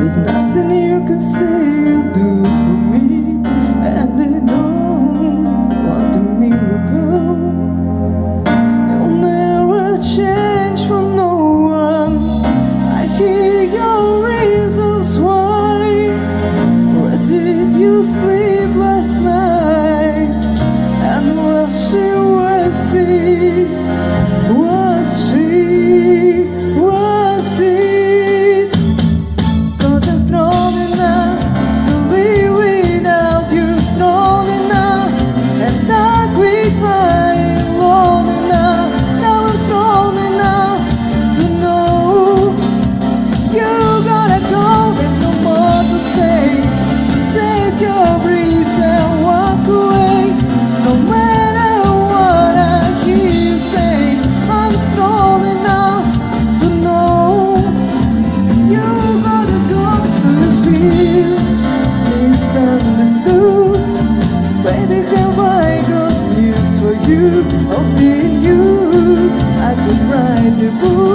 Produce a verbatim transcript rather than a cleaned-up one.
There's nothing you can say you do for me, and they don't want a miracle. You'll never change for no one. I hear your reasons why. Where did you sleep last night? And was she worthy? Was she? Was it? 'Cause I'm strong enough to live without you, strong enough, and I quit crying long enough. Now I'm strong enough to know you gotta go with no more to say. So save your breath and walk away. No matter what I hear you say, I'm strong enough to know you gotta go. So you feel misunderstood. Baby, have I got news for you? Of being used, I could write the book.